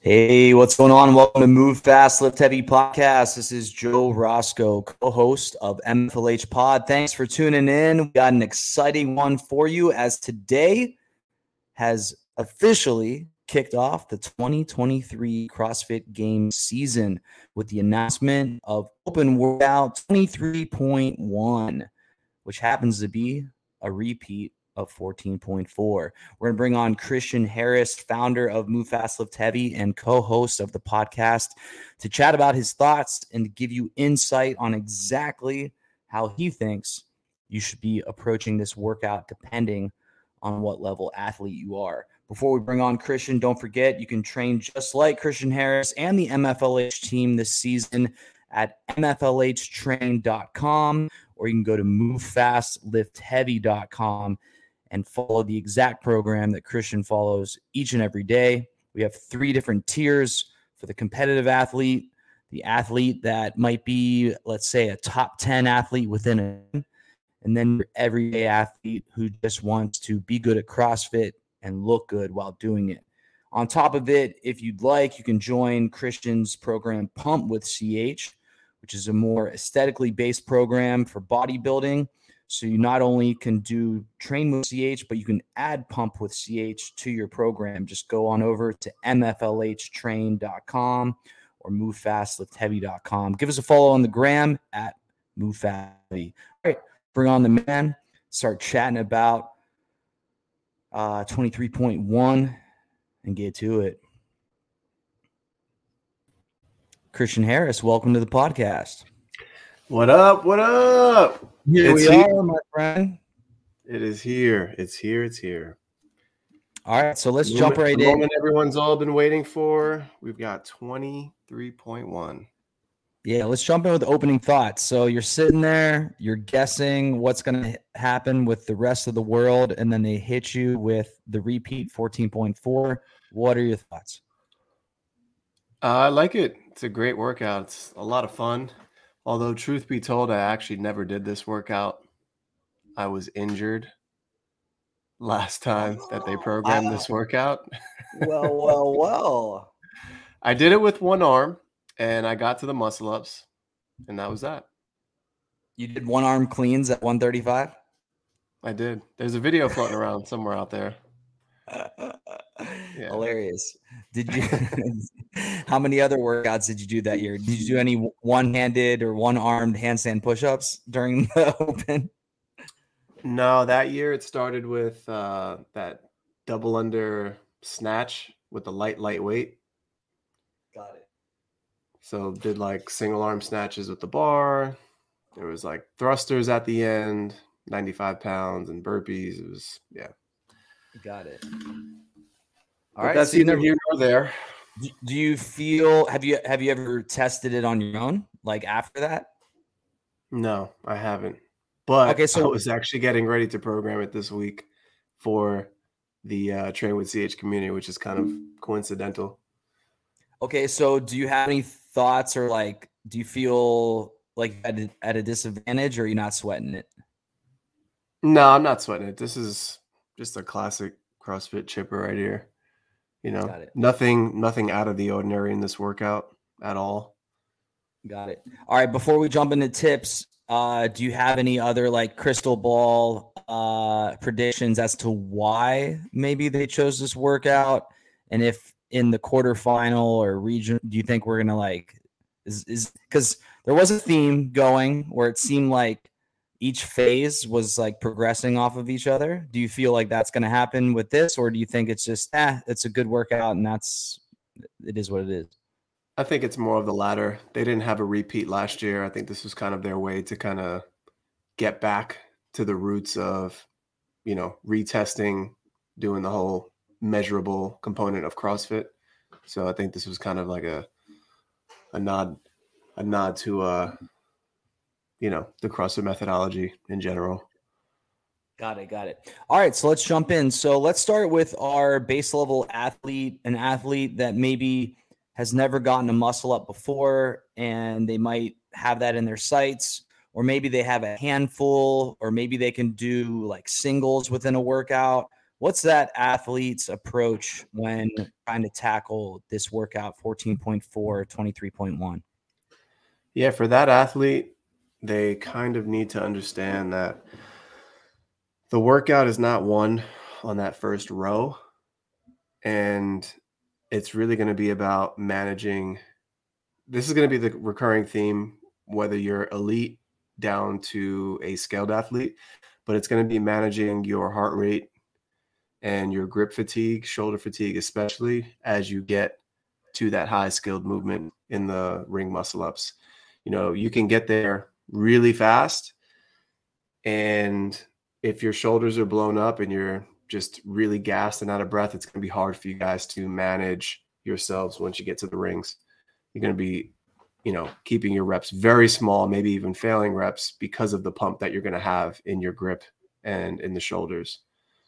Hey, what's going on? Welcome to Move Fast, Lift Heavy podcast. This is Joe Roscoe, co-host of MFLH Pod. Thanks for tuning in. We got an exciting one for you as today has officially kicked off the 2023 CrossFit Games season with the announcement of Open Workout 23.1, which happens to be a repeat of 14.4. We're going to bring on Christian Harris, founder of Move Fast Lift Heavy and co-host of the podcast, to chat about his thoughts and to give you insight on exactly how he thinks you should be approaching this workout depending on what level athlete you are. Before we bring on Christian, don't forget you can train just like Christian Harris and the MFLH team this season at mflhtrain.com, or you can go to movefastliftheavy.com and follow the exact program that Christian follows each and every day. We have 3 different tiers for the competitive athlete, the athlete that might be, let's say, a top 10 athlete within it, and then your everyday athlete who just wants to be good at CrossFit and look good while doing it. On top of it, if you'd like, you can join Christian's program Pump with CH, which is a more aesthetically based program for bodybuilding. So you not only can train with CH, but you can add Pump with CH to your program. Just go on over to mflhtrain.com or movefastliftheavy.com. Give us a follow on the gram at movefastheavy. All right, bring on the man. Start chatting about 23.1 and get to it. Christian Harris, welcome to the podcast. What up? What up? Here we are, my friend. It is here. It's here. It's here. All right, so let's jump right in. The moment everyone's all been waiting for. We've got 23.1. Yeah, let's jump in with opening thoughts. So you're sitting there, you're guessing what's going to happen with the rest of the world, and then they hit you with the repeat 14.4. What are your thoughts? I like it. It's a great workout. It's a lot of fun. Although, truth be told, I actually never did this workout. I was injured last time that they programmed this workout. Well. I did it with one arm, and I got to the muscle ups, and that was that. You did one arm cleans at 135? I did. There's a video floating around somewhere out there. Yeah. Hilarious. Did you? How many other workouts did you do that year? Did you do any one-handed or one-armed handstand push-ups during the open? No, that year it started with that double under snatch with the lightweight. Got it. So did like single arm snatches with the bar. There was like thrusters at the end, 95 pounds, and burpees. It was, yeah. Got it. All right. That's either here or there. Do you feel, have you ever tested it on your own, like after that? No, I haven't. But okay, so I was actually getting ready to program it this week for the Train with CH community, which is kind of coincidental. Okay, so do you have any thoughts, or like, do you feel like at a disadvantage, or are you not sweating it? No, I'm not sweating it. This is just a classic CrossFit chipper right here. You know, nothing out of the ordinary in this workout at all. Got it. All right, before we jump into tips, do you have any other like crystal ball predictions as to why maybe they chose this workout? And if in the quarterfinal or region, do you think we're gonna like is because there was a theme going where it seemed like each phase was like progressing off of each other? Do you feel like that's going to happen with this, or do you think it's just it's a good workout and it is what it is? I think it's more of the latter. They didn't have a repeat last year. I think this was kind of their way to kind of get back to the roots of, you know, retesting, doing the whole measurable component of CrossFit. So I think this was kind of like a nod to you know, the CrossFit methodology in general. Got it. All right, so let's jump in. So let's start with our base level athlete, an athlete that maybe has never gotten a muscle up before, and they might have that in their sights, or maybe they have a handful, or maybe they can do like singles within a workout. What's that athlete's approach when trying to tackle this workout 14.4, 23.1? Yeah, for that athlete, they kind of need to understand that the workout is not won on that first row. And it's really going to be about managing. This is going to be the recurring theme, whether you're elite down to a scaled athlete, but it's going to be managing your heart rate and your grip fatigue, shoulder fatigue, especially as you get to that high skilled movement in the ring muscle ups. You can get there really fast. And if your shoulders are blown up and you're just really gassed and out of breath, it's going to be hard for you guys to manage yourselves once you get to the rings. You're going to be, keeping your reps very small, maybe even failing reps because of the pump that you're going to have in your grip and in the shoulders.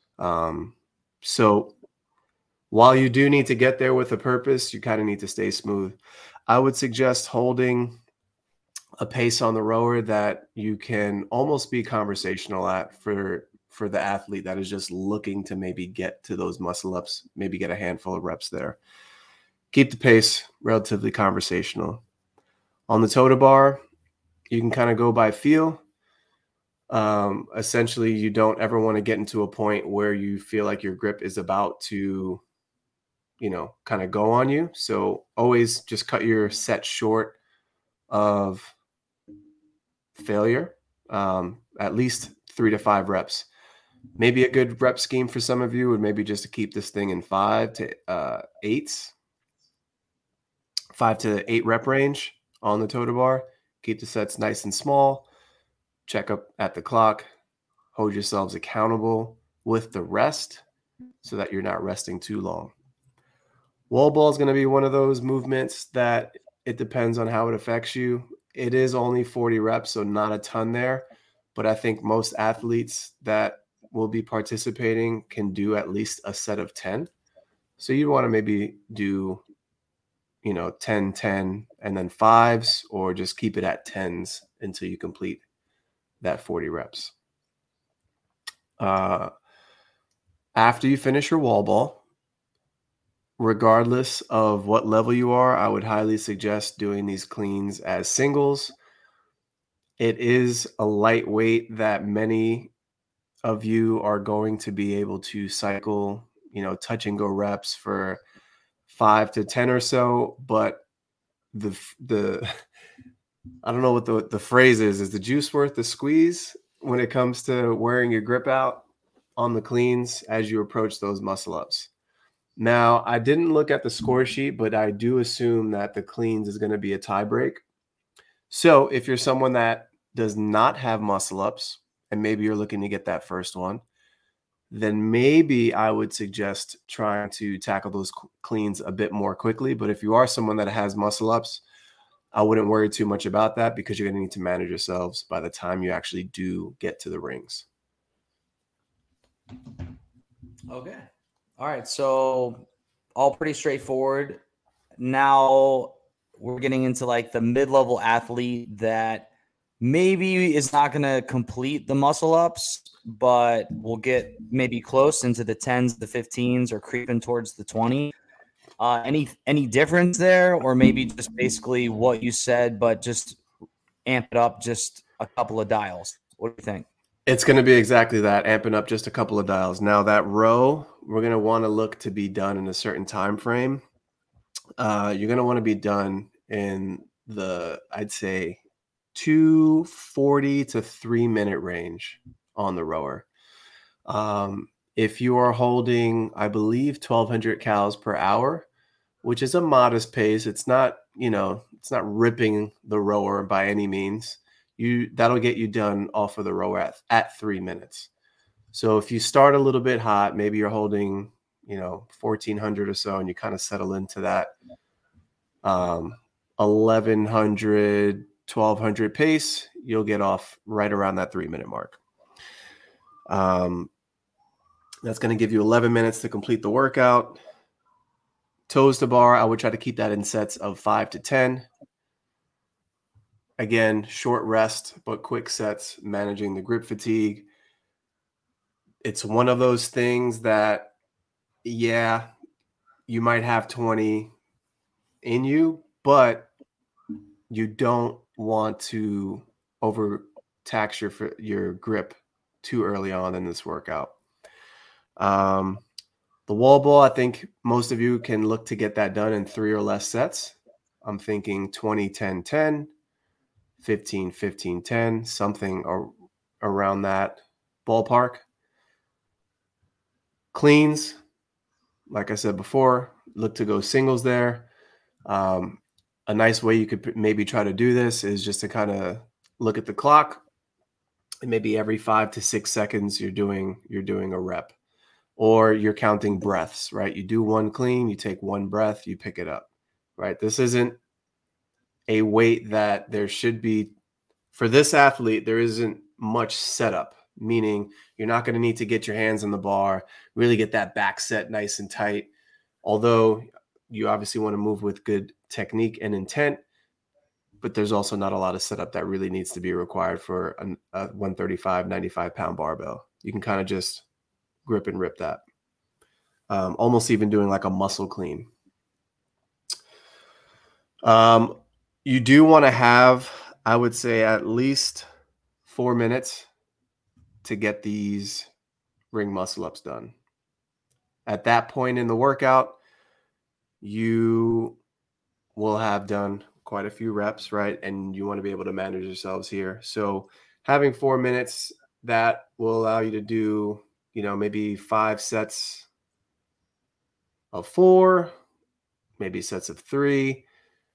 So while you do need to get there with a purpose, you kind of need to stay smooth. I would suggest holding a pace on the rower that you can almost be conversational at for the athlete that is just looking to maybe get to those muscle ups, maybe get a handful of reps there. Keep the pace relatively conversational. On the toe to bar, you can kind of go by feel. Essentially, you don't ever want to get into a point where you feel like your grip is about to, kind of go on you. So always just cut your set short of failure, at least 3 to 5 reps. Maybe a good rep scheme for some of you would maybe just to keep this thing in 5 to 8 rep range on the toe to bar. Keep the sets nice and small. Check up at the clock. Hold yourselves accountable with the rest so that you're not resting too long. Wall ball is going to be one of those movements that it depends on how it affects you. It is only 40 reps, so not a ton there. But I think most athletes that will be participating can do at least a set of 10. So you want to maybe do 10, 10, and then 5s, or just keep it at 10s until you complete that 40 reps. After you finish your wall ball, regardless of what level you are, I would highly suggest doing these cleans as singles. It is a lightweight that many of you are going to be able to cycle, touch and go reps for 5 to 10 or so, but the I don't know what the phrase is the juice worth the squeeze when it comes to wearing your grip out on the cleans as you approach those muscle ups. Now, I didn't look at the score sheet, but I do assume that the cleans is going to be a tie break. So if you're someone that does not have muscle ups and maybe you're looking to get that first one, then maybe I would suggest trying to tackle those cleans a bit more quickly. But if you are someone that has muscle ups, I wouldn't worry too much about that because you're going to need to manage yourselves by the time you actually do get to the rings. Okay. All right. So all pretty straightforward. Now we're getting into like the mid-level athlete that maybe is not going to complete the muscle ups, but will get maybe close into the 10s, the 15s, or creeping towards the 20. Any difference there, or maybe just basically what you said, but just amp it up just a couple of dials? What do you think? It's going to be exactly that, amping up just a couple of dials. Now that row, we're going to want to look to be done in a certain time frame. You're going to want to be done in the, I'd say, 2:40 to 3-minute range on the rower. If you are holding, I believe, 1,200 cals per hour, which is a modest pace, it's not, it's not ripping the rower by any means. That'll get you done off of the rower at 3 minutes. So if you start a little bit hot, maybe you're holding, 1,400 or so, and you kind of settle into that 1,100, 1,200 pace, you'll get off right around that 3-minute mark. That's going to give you 11 minutes to complete the workout. Toes to bar, I would try to keep that in sets of 5 to 10. Again, short rest, but quick sets, managing the grip fatigue. it's one of those things that, yeah, you might have 20 in you, but you don't want to overtax your grip too early on in this workout. The wall ball, I think most of you can look to get that done in 3 or less sets. I'm thinking 20, 10, 10, 15, 15, 10, something around that ballpark. Cleans, like I said before, look to go singles there. A nice way you could maybe try to do this is just to kind of look at the clock, and maybe every 5 to 6 seconds you're doing a rep, or you're counting breaths, right? You do one clean, you take one breath, you pick it up, right? This isn't a weight that there should be for this athlete. There isn't much setup, meaning you're not going to need to get your hands on the bar, really get that back set nice and tight. Although you obviously want to move with good technique and intent, but there's also not a lot of setup that really needs to be required for a 135, 95-pound barbell. You can kind of just grip and rip that. Almost even doing like a muscle clean. You do want to have, I would say, at least 4 minutes to get these ring muscle ups done. At that point in the workout, you will have done quite a few reps, right? And you want to be able to manage yourselves here. So having 4 minutes, that will allow you to do, maybe 5 sets of 4, maybe sets of 3.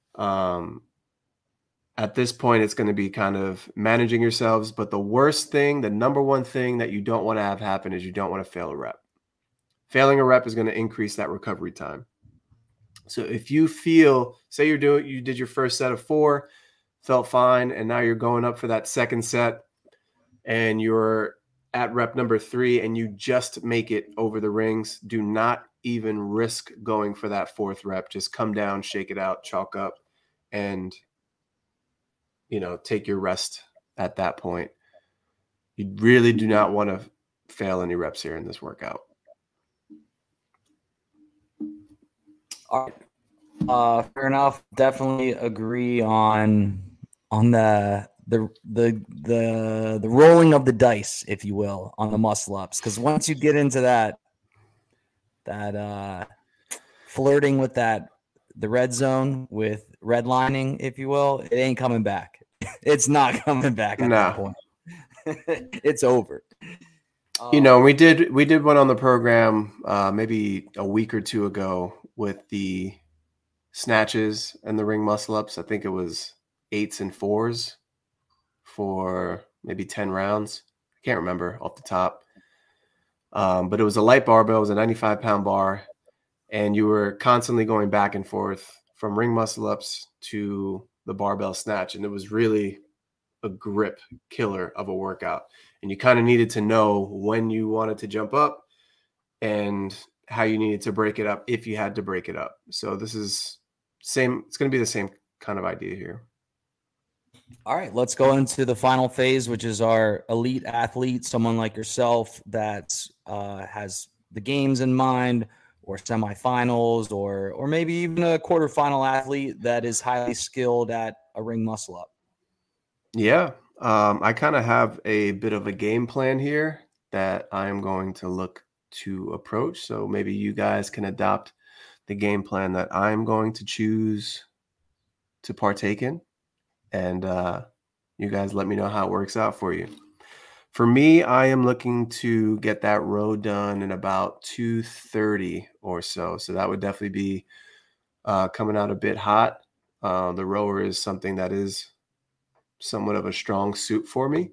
At this point, it's going to be kind of managing yourselves. But the number one thing that you don't want to have happen is you don't want to fail a rep. Failing a rep is going to increase that recovery time. So if you say you did your first set of 4, felt fine, and now you're going up for that second set, and you're at rep number 3, and you just make it over the rings, do not even risk going for that 4th rep. Just come down, shake it out, chalk up, and take your rest at that point. You really do not want to fail any reps here in this workout. All right. Fair enough. Definitely agree on the rolling of the dice, if you will, on the muscle ups. Because once you get into that flirting with the red zone with redlining, if you will, it ain't coming back. It's not coming back at that point. It's over. We did one on the program maybe a week or 2 ago with the snatches and the ring muscle ups. I think it was 8s and 4s for maybe 10 rounds. I can't remember off the top. But it was a light barbell. It was a 95-pound bar. And you were constantly going back and forth from ring muscle ups to the barbell snatch. And it was really a grip killer of a workout. And you kind of needed to know when you wanted to jump up and how you needed to break it up if you had to break it up. So this is same. It's going to be the same kind of idea here. All right, let's go into the final phase, which is our elite athlete, someone like yourself that has the games in mind, or semifinals, or maybe even a quarterfinal athlete that is highly skilled at a ring muscle up. Yeah, I kind of have a bit of a game plan here that I'm going to look to approach. So maybe you guys can adopt the game plan that I'm going to choose to partake in. And you guys let me know how it works out for you. For me, I am looking to get that row done in about 2:30 or so. So that would definitely be coming out a bit hot. The rower is something that is somewhat of a strong suit for me.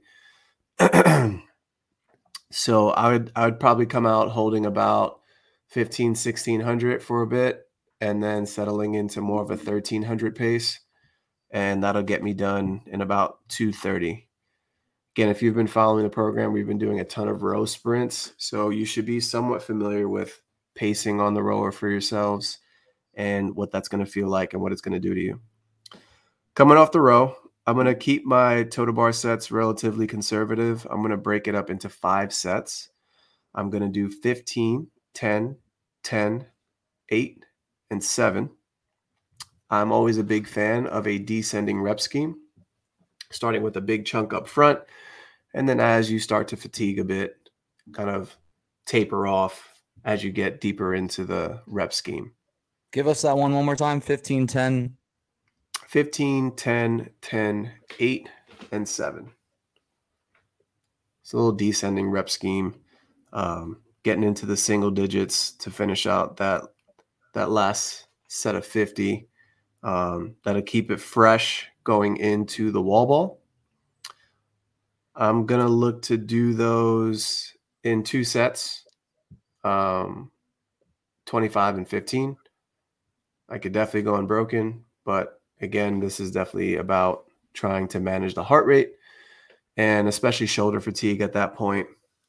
So I would probably come out holding about 1600 for a bit, and then settling into more of a 1300 pace. And that'll get me done in about 2:30. Again, if you've been following the program, we've been doing a ton of row sprints. So you should be somewhat familiar with pacing on the rower for yourselves and what that's going to feel like and what it's going to do to you. Coming off the row, I'm going to keep my total bar sets relatively conservative. I'm going to break it up into 5 sets. I'm going to do 15, 10, 10, 8, and 7. I'm always a big fan of a descending rep scheme, starting with a big chunk up front. And then as you start to fatigue a bit, kind of taper off as you get deeper into the rep scheme. Give us that one more time. 15, 10. 15, 10, 10, 8, and 7. It's a little descending rep scheme, getting into the single digits to finish out that last set of 50. That'll keep it fresh going into the wall ball. I'm going to look to do those in 2 sets, 25 and 15. I could definitely go unbroken, but again, this is definitely about trying to manage the heart rate and especially shoulder fatigue at that point.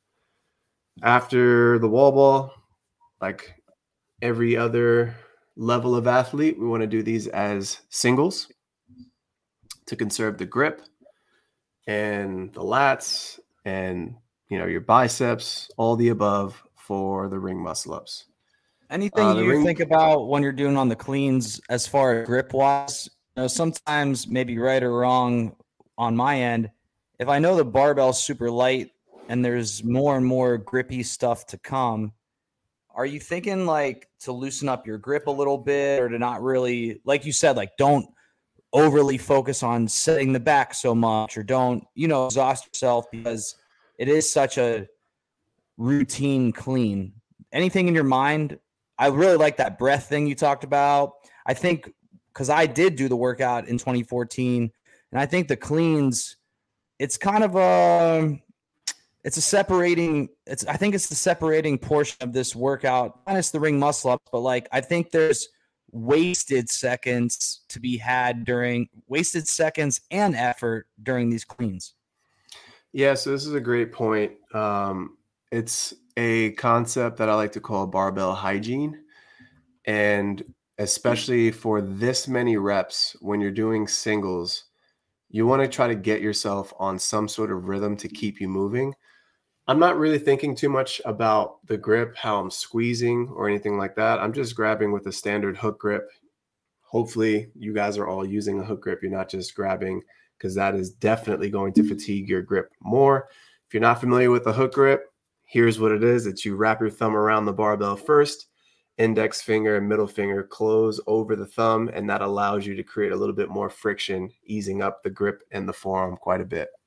After the wall ball, like every other level of athlete, we want to do these as singles to conserve the grip and the lats and, your biceps, all the above for the ring muscle ups. Anything you think about when you're doing on the cleans as far as grip wise? Sometimes maybe right or wrong on my end, if I know the barbell's super light and there's more and more grippy stuff to come, are you thinking like to loosen up your grip a little bit or to not really, like you said, like don't overly focus on setting the back so much or don't, exhaust yourself because it is such a routine clean? Anything in your mind? I really like that breath thing you talked about. I think because I did do the workout in 2014 and I think the cleans, it's kind of I think it's the separating portion of this workout, minus the ring muscle ups, but like, I think there's wasted seconds to be had wasted seconds and effort during these cleans. Yeah. So this is a great point. It's a concept that I like to call barbell hygiene. And especially for this many reps, when you're doing singles, you want to try to get yourself on some sort of rhythm to keep you moving. I'm not really thinking too much about the grip, how I'm squeezing or anything like that. I'm just grabbing with a standard hook grip. Hopefully you guys are all using a hook grip. You're not just grabbing, because that is definitely going to fatigue your grip more. If you're not familiar with the hook grip, here's what it is. It's you wrap your thumb around the barbell first, index finger and middle finger close over the thumb, and that allows you to create a little bit more friction, easing up the grip and the forearm quite a bit.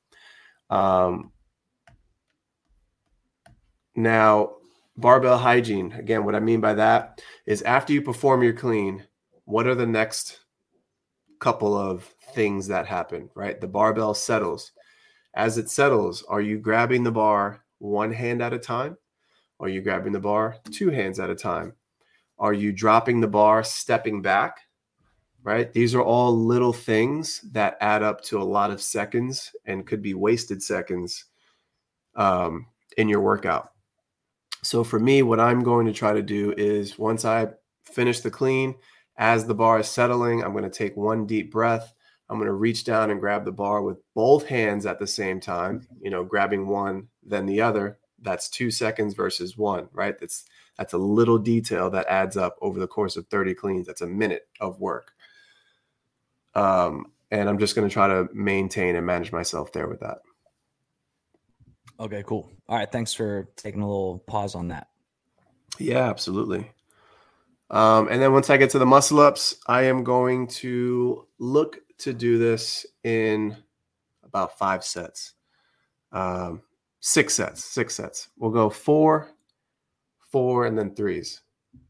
Now, barbell hygiene, again, what I mean by that is after you perform your clean, what are the next couple of things that happen, right? The barbell settles. As it settles, are you grabbing the bar one hand at a time? Or are you grabbing the bar 2 hands at a time? Are you dropping the bar, stepping back, right? These are all little things that add up to a lot of seconds and could be wasted seconds in your workout. So for me, what I'm going to try to do is once I finish the clean, as the bar is settling, I'm going to take one deep breath. I'm going to reach down and grab the bar with both hands at the same time, grabbing one, then the other. That's 2 seconds versus 1, right? That's a little detail that adds up over the course of 30 cleans. That's a minute of work. And I'm just going to try to maintain and manage myself there with that. Okay, cool. All right. Thanks for taking a little pause on that. Yeah, absolutely. And then once I get to the muscle ups, I am going to look to do this in about 5 sets. 6 sets. We'll go 4, 4, and then 3s.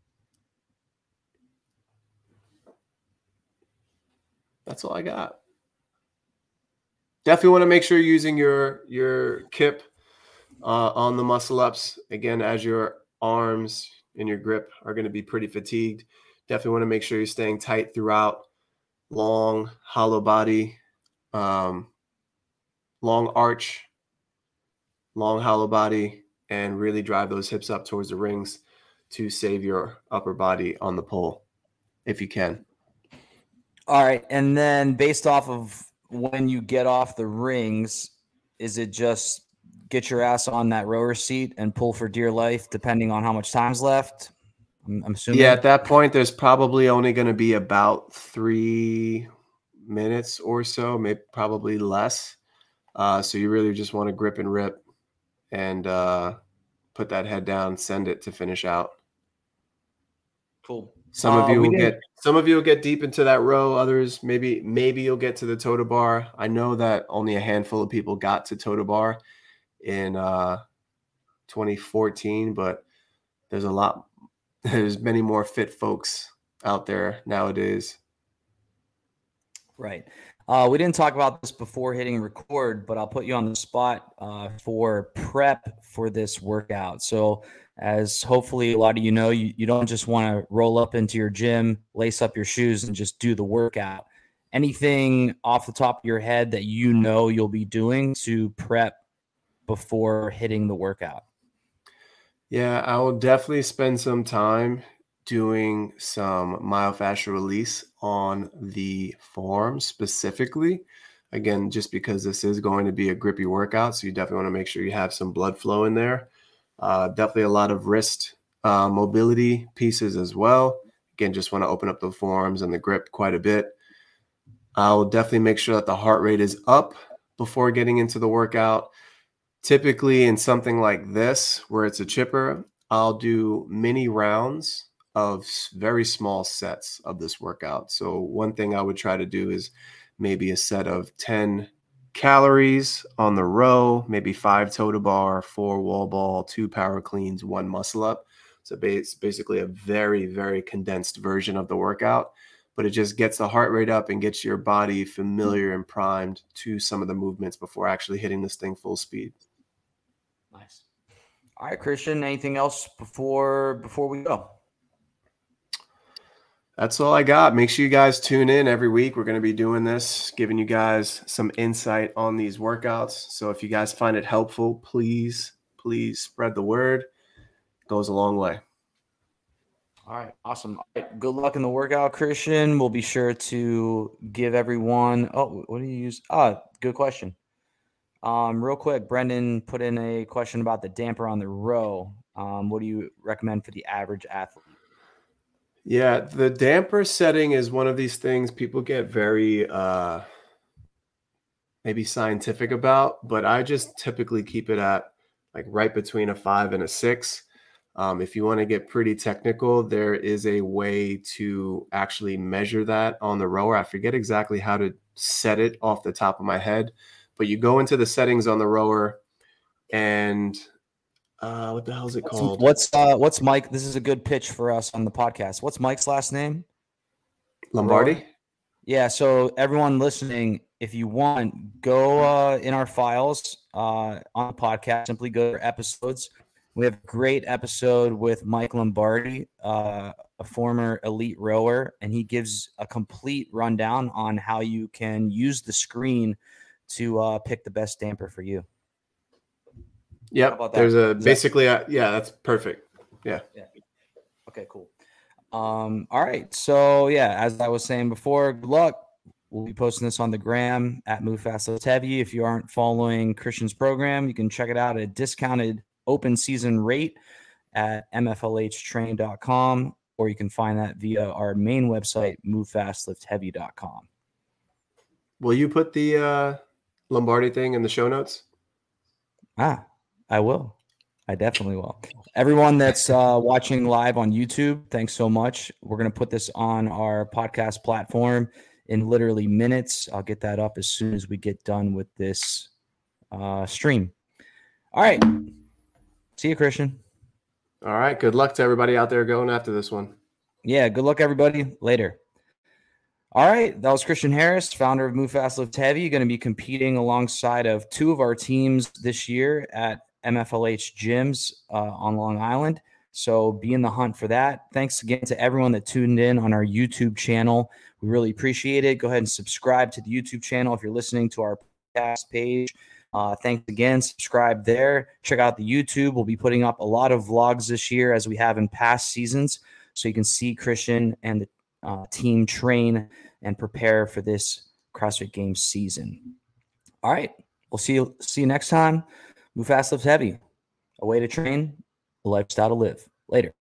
That's all I got. Definitely want to make sure you're using your kip on the muscle ups. Again, as your arms and your grip are going to be pretty fatigued, definitely want to make sure you're staying tight throughout. Long, hollow body, long arch, long hollow body, and really drive those hips up towards the rings to save your upper body on the pole if you can. All right. And then based off of when you get off the rings, is it just get your ass on that rower seat and pull for dear life, depending on how much time's left. I'm assuming. Yeah, at that point, there's probably only going to be about 3 minutes or so, maybe probably less. So you really just want to grip and rip and put that head down, send it to finish out. Cool. Some of you will get deep into that row. Others maybe you'll get to the toe to bar. I know that only a handful of people got to toe to bar in 2014, but there's many more fit folks out there nowadays. Right. We didn't talk about this before hitting record, but I'll put you on the spot for prep for this workout. So as hopefully a lot of you know, you don't just want to roll up into your gym, lace up your shoes, and just do the workout. Anything off the top of your head that you know you'll be doing to prep before hitting the workout? Yeah, I will definitely spend some time doing some myofascial release on the forearm specifically. Again, just because this is going to be a grippy workout, so you definitely want to make sure you have some blood flow in there. Definitely a lot of wrist mobility pieces as well. Again, just want to open up the forearms and the grip quite a bit. I'll definitely make sure that the heart rate is up before getting into the workout. Typically in something like this, where it's a chipper, I'll do mini rounds of very small sets of this workout. So one thing I would try to do is maybe a set of 10 calories on the row, maybe 5 toe to bar, 4 wall ball, 2 power cleans, 1 muscle up. So it's basically a very, very condensed version of the workout, but it just gets the heart rate up and gets your body familiar and primed to some of the movements before actually hitting this thing full speed. Nice. All right, Christian, anything else before we go? That's all I got. Make sure you guys tune in every week. We're going to be doing this, giving you guys some insight on these workouts. So if you guys find it helpful, please spread the word. It goes a long way. All right, awesome. All right, good luck in the workout, Christian. We'll be sure to give everyone. Oh, what do you use? Good question. Real quick, Brendan put in a question about the damper on the row. What do you recommend for the average athlete? Yeah, the damper setting is one of these things people get very maybe scientific about, but I just typically keep it at like right between a 5 and a 6. If you want to get pretty technical, there is a way to actually measure that on the rower. I forget exactly how to set it off the top of my head, but you go into the settings on the rower and what the hell is it called? What's Mike? This is a good pitch for us on the podcast. What's Mike's last name? Lombardi? Rower? Yeah, so everyone listening, if you want, go in our files on the podcast, simply go to episodes. We have a great episode with Mike Lombardi, a former elite rower, and he gives a complete rundown on how you can use the screen to pick the best damper for you. Yep. There's that's perfect. Yeah. Okay, cool. All right. So yeah, as I was saying before, good luck. We'll be posting this on the gram at Move Fast Lift Heavy. If you aren't following Christian's program, you can check it out at a discounted open season rate at mflhtrain.com, or you can find that via our main website, movefastliftheavy.com. Will you put the Lombardi thing in the show notes? I will. I definitely will. Everyone that's watching live on YouTube, thanks so much. We're going to put this on our podcast platform in literally minutes. I'll get that up as soon as we get done with this stream. All right. See you, Christian. All right. Good luck to everybody out there going after this one. Yeah. Good luck, everybody. Later. All right. That was Christian Harris, founder of Move Fast Lift Heavy, going to be competing alongside of 2 of our teams this year at MFLH gyms on Long Island. So be in the hunt for that. Thanks again to everyone that tuned in on our YouTube channel. We really appreciate it. Go ahead and subscribe to the YouTube channel if you're listening to our podcast page. Thanks again. Subscribe there. Check out the YouTube. We'll be putting up a lot of vlogs this year as we have in past seasons, so you can see Christian and the team train and prepare for this CrossFit Games season. All right. We'll see you next time. Move fast, lift heavy. A way to train, a lifestyle to live. Later.